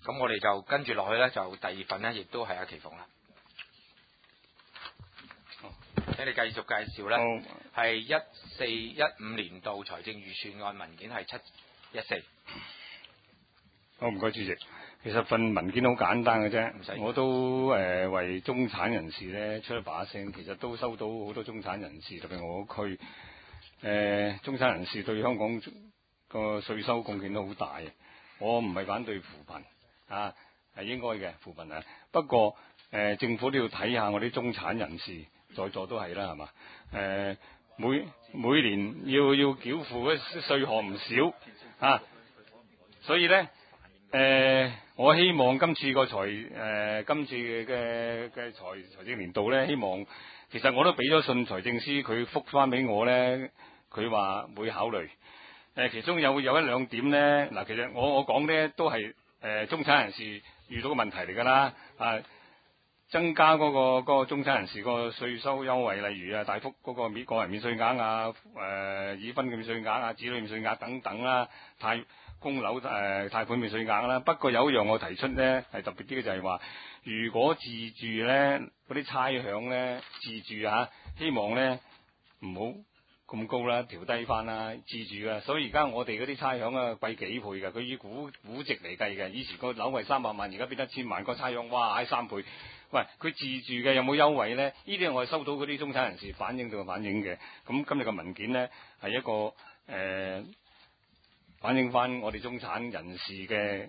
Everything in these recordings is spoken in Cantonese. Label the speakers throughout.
Speaker 1: 咁我哋就跟住落去咧，就第二份咧，亦都係阿奇鳳啦。請你繼續介紹啦，係14-15年度財政預算案文件係714。
Speaker 2: 好，唔該主席。其實份文件好簡單嘅啫，我都為中產人士咧出一把聲。其實都收到好多中產人士，特別我區中產人士對香港個稅收貢獻都好大。我唔係反對扶貧啊，係應該嘅扶貧啊。不過政府都要睇下我啲中產人士，在座都係啦，係嘛？每年要繳付嘅稅項唔少啊，所以咧我希望今次嘅財政年度咧，希望其實我都俾咗信財政司，佢覆翻俾我咧，佢話會考慮。其中有一兩點咧，嗱，其實我講咧都係中產人士遇到嘅問題嚟㗎啦，增加嗰個中產人士個稅收優惠，例如大幅嗰個個人免稅額啊，已婚嘅免稅額啊，子女免稅額等等啦，供樓貸款免稅額啦。不過有一樣我提出咧係特別啲嘅，就係話如果自住咧嗰啲差餉咧自住希望咧唔好咁高啦，調低翻啦，自住嘅。所以而家我哋嗰啲差餉貴幾倍嘅，佢以估值嚟計嘅。以前個樓係300萬，而家變1000萬，個差餉哇3倍。喂，佢自住嘅有冇優惠咧？呢啲我係收到嗰啲中產人士反映嘅。咁今日嘅文件咧係一個反映翻我哋中產人士嘅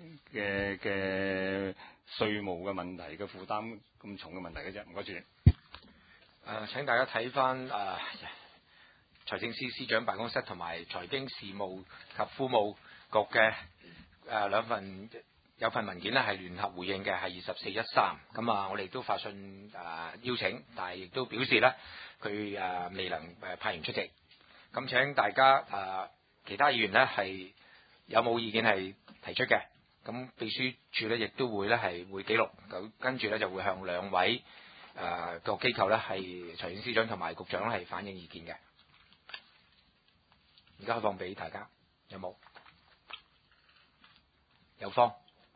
Speaker 2: 稅務嘅問題嘅負擔咁重嘅問題嘅啫。唔該主席。
Speaker 1: 請大家睇翻財政司司長辦公室同埋財經事務及庫務局嘅兩份。有份文件咧係聯合回應嘅，係2413。咁我哋都發信邀請，但係亦都表示咧佢未能派員出席。咁請大家其他議員咧係有冇意見係提出嘅，咁秘書處咧亦都會咧係會記錄，咁跟住咧就會向兩位個機構咧係財政司長同埋局長咧係反映意見嘅。而家開放俾大家，有冇？有方。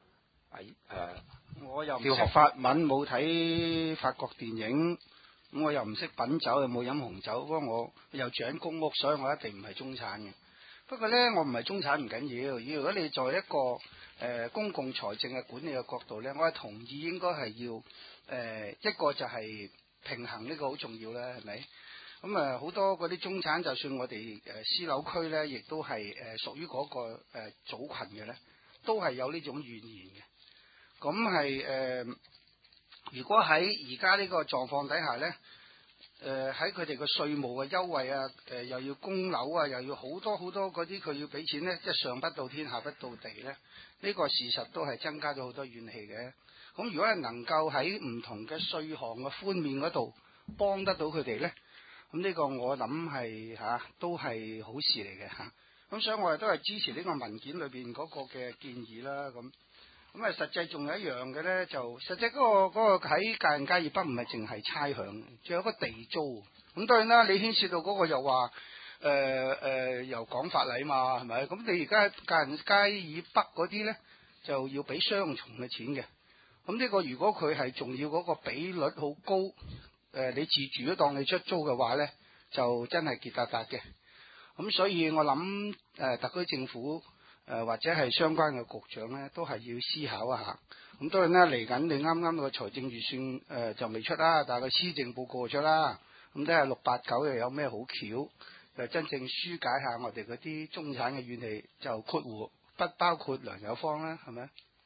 Speaker 3: 我又唔識法文，冇睇法國電影，咁我又唔識品酒，又冇飲紅酒。不過我又住喺公屋，所以我一定唔係中產嘅。不過呢，我唔係中產唔緊要。如果你在一個公共財政嘅管理嘅角度呢，我係同意應該係要一個就係平衡，呢個好重要啦，係咪？咁好多嗰啲中產，就算我哋私樓區呢，亦都係屬於嗰個組群嘅呢，都係有呢種怨言嘅。咁係如果喺而家呢個狀況底下呢，喺佢哋個稅務嘅優惠啊，又要供樓啊，又要好多嗰啲佢要俾錢呢，即係上不到天下不到地呢，呢個事實都係增加咗好多怨氣嘅。咁如果係能夠喺唔同嘅稅項嘅寬免嗰度幫得到佢哋呢，咁呢個我諗係都係好事嚟嘅嚇。咁所以我哋都係支持呢個文件裏邊嗰個嘅建議啦。咁實際仲有一樣嘅咧，就實際嗰個喺介仁街以北唔係淨係差餉，仲有個地租。咁當然啦，你牽涉到嗰個又話又講法例嘛，係咪？咁你而家介仁街以北嗰啲咧，就要俾雙重嘅錢嘅。咁呢個如果佢係仲要嗰個比率好高，你自住都當你出租嘅話咧，就真係結達達嘅。咁所以我諗特區政府或者係相關嘅局長咧，都係要思考一下。咁當然啦，嚟緊你啱啱個財政預算就未出啦，但係個施政報告出啦。咁睇下689又有咩好橋，就真正紓解下我哋嗰啲中產嘅怨氣，就括弧不包括梁友芳啦，係咪？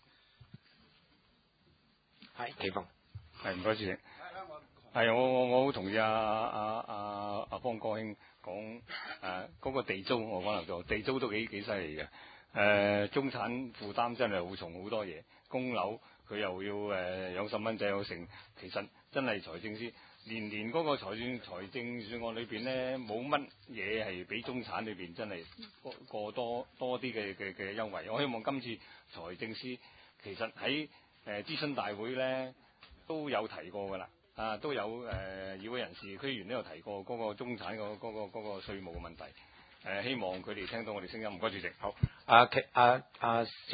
Speaker 1: 係奇峰，
Speaker 2: 係唔該主席。係我好同意阿方哥兄講嗰個地租，我講漏咗，地租都幾犀利嘅。中產負擔真係好重，好多嘢，供樓佢又要養細蚊仔有成，其實真係財政司年嗰個財政預算案裏邊咧，冇乜嘢係俾中產裏邊真係過多啲嘅優惠。我希望今次財政司其實喺諮詢大會咧都有提過㗎啦。都有議會人士、區議員都有提過嗰個中產嗰個稅務嘅問題。希望佢哋聽到我哋聲音。唔該主席。好。邵雄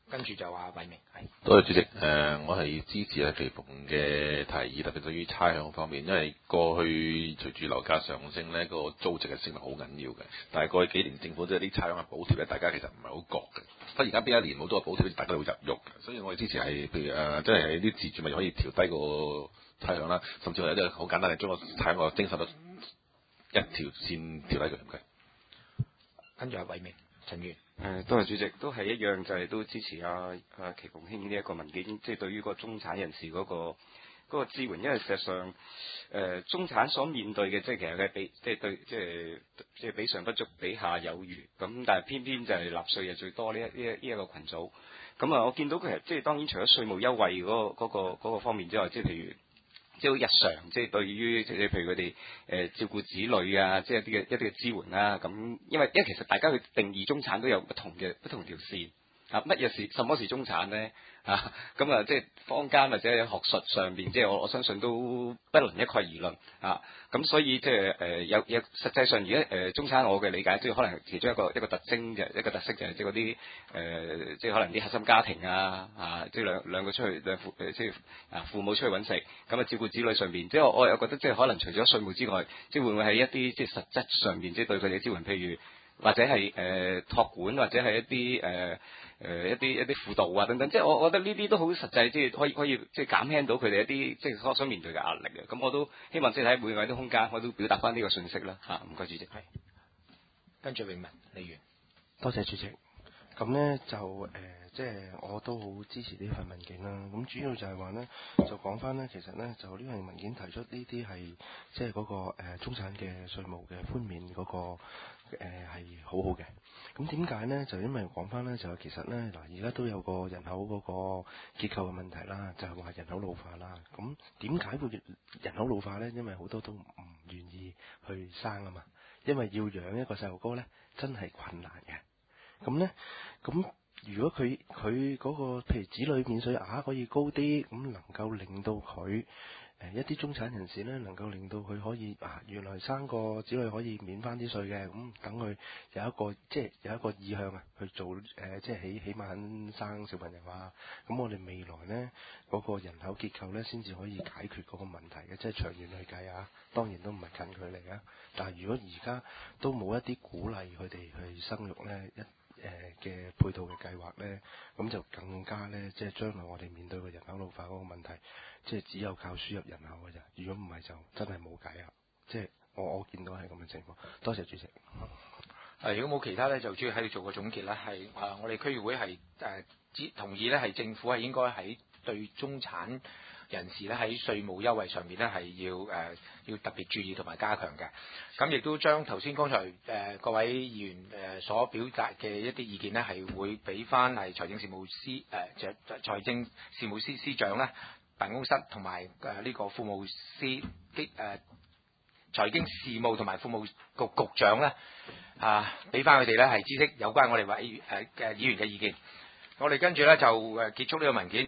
Speaker 1: 跟住就話偉明係。
Speaker 4: 多謝主席，我係支持阿奇鳳嘅提議，特別對於差餉方面，因為過去隨住樓價上升咧，個租值嘅升幅好緊要嘅。但係過去幾年政府都有啲差餉嘅補貼咧，大家其實唔係好覺嘅。不過而家邊一年好多補貼，大家都會入肉嘅。所以我哋支持係，譬如即係喺啲自住咪可以調低個差餉啦，甚至係有啲好簡單嘅將個差餉個徵收率一條線調低佢。唔該。
Speaker 1: 跟住係偉明陳元。
Speaker 5: 多謝主席，都係一樣，就係都支持阿奇鳳兄呢一個文件，即係對於個中產人士嗰個支援，因為事實上中產所面對嘅即係其實係比即係比上不足，比下有餘，咁但係偏偏就係納稅係最多呢一個群組。咁啊，我見到佢即係當然除咗稅務優惠嗰個方面之外，即係譬如。即係好日常，即係對於即係譬如佢哋照顧子女啊，即係一啲嘅支援啦。咁因為其實大家去定義中產都有不同條線啊。什麼是中產咧？啊，咁啊，即係坊間或者喺學術上邊，即係我相信都不能一概而論啊。咁所以即係有實際上而家中產我嘅理解，即係可能其中一個特徵一個特色就係即係嗰啲即係可能啲核心家庭啊，即係兩個出去即係父母出去揾食，咁啊照顧子女上邊，即係我又覺得即係可能除咗稅務之外，即係會唔會係一啲即係實質上邊即係對佢哋嘅支援，譬如或者係託管或者係一啲一啲輔導啊等等，即係我覺得呢啲都好實際，即係可以即係減輕到佢哋一啲即係所面對嘅壓力嘅。咁我都希望即係喺每位啲空間，我都表達翻呢個信息啦嚇。唔該主席。係。跟住永文李源。
Speaker 6: 多謝主席。咁呢就即係我都好支持呢份文件啦。咁主要就係話呢，就講翻呢，其實呢，就呢份文件提出呢啲係即係嗰個中產嘅稅務嘅寬免嗰個係好好嘅。咁點解呢？就因為講翻呢，就其實呢，嗱，而家都有個人口嗰個結構嘅問題啦，就係話人口老化啦。咁點解會人口老化呢？因為好多都唔願意去生啊嘛。因為要養一個細路哥呢，真係困難嘅。咁呢，咁如果佢嗰個譬如子女免稅額可以高啲，咁能夠令到佢一啲中產人士呢，能夠令到佢可以原來生個子女可以免翻啲稅嘅，咁等佢有一個即係有一個意向去做即係起碼肯生小朋友啊。咁我哋未來呢，嗰個人口結構呢，先至可以解決嗰個問題嘅，即係長遠去計啊。當然都唔係近距離啊，但係如果而家都冇一啲鼓勵佢哋去生育呢，嘅配套嘅計劃呢，咁就更加呢，即係將來我哋面對嘅人口老化嗰個問題，即係只有靠輸入人口嘅咋。如果唔係就真係冇計啊！即係我見到係咁嘅情況。多謝主席。
Speaker 1: 如果冇其他呢，就主要喺度做個總結啦。係我哋區議會係同意呢，係政府係應該喺對中產人士咧喺稅務優惠上面咧係要特別注意同埋加強嘅。咁亦都將頭先剛才各位議員所表達嘅一啲意見呢，係會俾翻係財政事務司長咧辦公室同埋呢個庫務司財經事務同埋庫務局局長咧俾翻佢哋咧係知悉有關我哋嘅議員嘅意見。我哋跟住咧就結束呢個文件。